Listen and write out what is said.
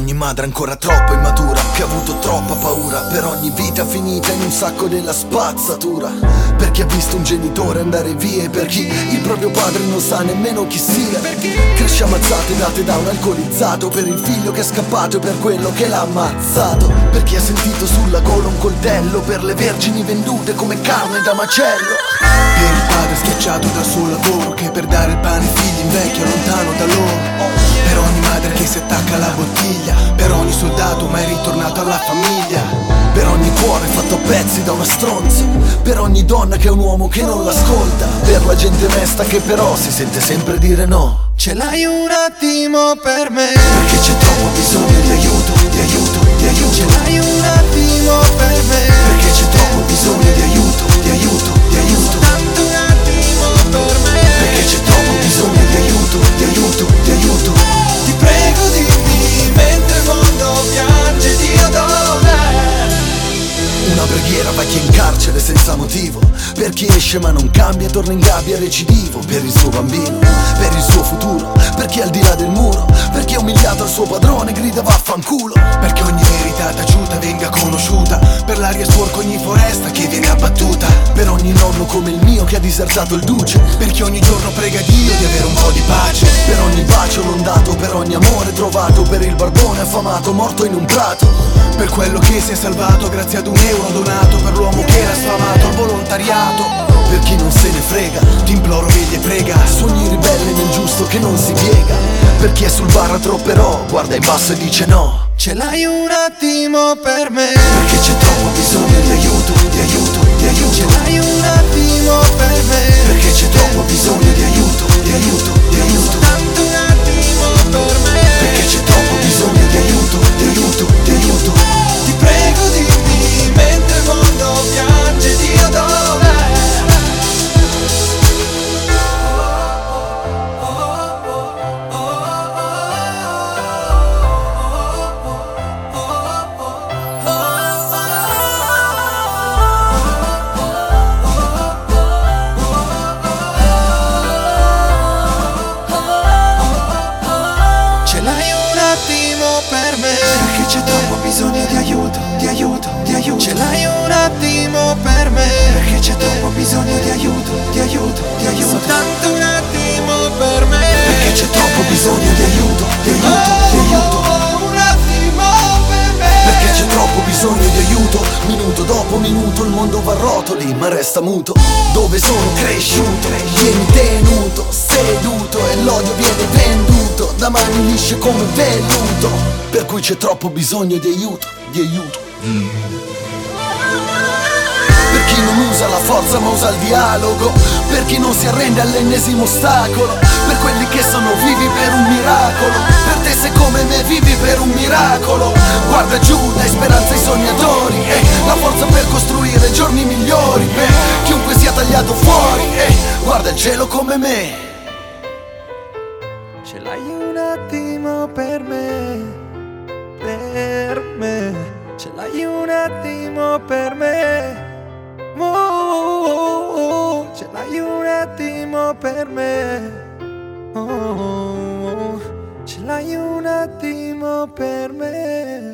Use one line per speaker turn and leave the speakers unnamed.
ogni madre ancora troppo immatura, che ha avuto troppa paura, per ogni vita finita in un sacco della spazzatura, per chi ha visto un genitore andare via e per chi il proprio padre non sa nemmeno chi sia, cresce ammazzate date da un alcolizzato, per il figlio che è scappato e per quello che l'ha ammazzato, per chi ha sentito sulla gola un coltello, per le vergini vendute come carne da macello,
per il padre schiacciato dal suo lavoro, che per dare il pane ai figli invecchia lontano da loro, per ogni madre che si attacca alla bottiglia, per ogni soldato mai ritornato alla famiglia,
per ogni cuore fatto a pezzi da una stronza, per ogni donna che è un uomo che non l'ascolta, per la gente onesta che però si sente sempre dire no.
Ce l'hai un attimo per me,
perché c'è troppo bisogno di aiuto, di aiuto, di aiuto.
Ce l'hai un attimo per me,
perché c'è troppo bisogno di aiuto, di aiuto, di aiuto.
Tanto un attimo per me,
perché c'è troppo bisogno di aiuto, di aiuto, di aiuto.
Ti prego dimmi mentre il mondo piange, Dio dov'è?
Una preghiera va chi è in carcere senza motivo, per chi esce ma non cambia e torna in gabbia recidivo, per il suo bambino, per il suo futuro, per chi è al di là del muro, per chi è umiliato al suo padrone grida vaffanculo,
perché ogni verità taciuta venga conosciuta, per l'aria sporca ogni foresta che viene abbattuta,
per ogni nonno come il mio che ha disertato il duce,
per chi ogni giorno prega Dio di avere un po' di pace,
per ogni bacio non dato, per ogni amore trovato, per il barbone affamato morto in un prato,
per quello che si è salvato grazie ad un euro donato, per l'uomo che era sfamato al volontariato,
per chi non se ne frega,
ti imploro vegli e prega,
sogni ribelle nel giusto che non si piega, per chi è sul baratro però guarda in basso e dice no.
Ce l'hai un attimo per me,
perché c'è troppo bisogno di aiuto, di aiuto, di aiuto.
Ce l'hai un attimo per me,
perché c'è troppo bisogno di aiuto, di aiuto, di aiuto.
Tanto un attimo per me,
perché c'è troppo bisogno di aiuto, di aiuto, di aiuto.
Ti prego dimmi mentre il mondo piange, Dio dov'è? Per me,
perché c'è troppo bisogno di aiuto, di aiuto, di aiuto.
Ce l'hai un attimo per me,
perché c'è troppo bisogno di aiuto, di aiuto, di aiuto.
Soltanto un attimo per me,
perché c'è troppo bisogno di aiuto, di aiuto, di aiuto.
Un attimo per me,
perché c'è troppo bisogno di aiuto. Minuto dopo minuto il mondo va a rotoli ma resta muto. Dove sono cresciuto, vieni tenuto, seduto e l'odio viene venduto da mani lisce come velluto. Per cui c'è troppo bisogno di aiuto, di aiuto. Per chi non usa la forza ma usa il dialogo, per chi non si arrende all'ennesimo ostacolo, per quelli che sono vivi per un miracolo, per te se come me vivi per un miracolo. Guarda giù, dai speranza ai sognatori, la forza per costruire giorni migliori, per chiunque sia tagliato fuori, guarda il cielo come me.
ce l'hai un attimo per me, per me, ce l'hai un attimo per me. Ce l'hai un attimo per me, ce l'hai un attimo per me.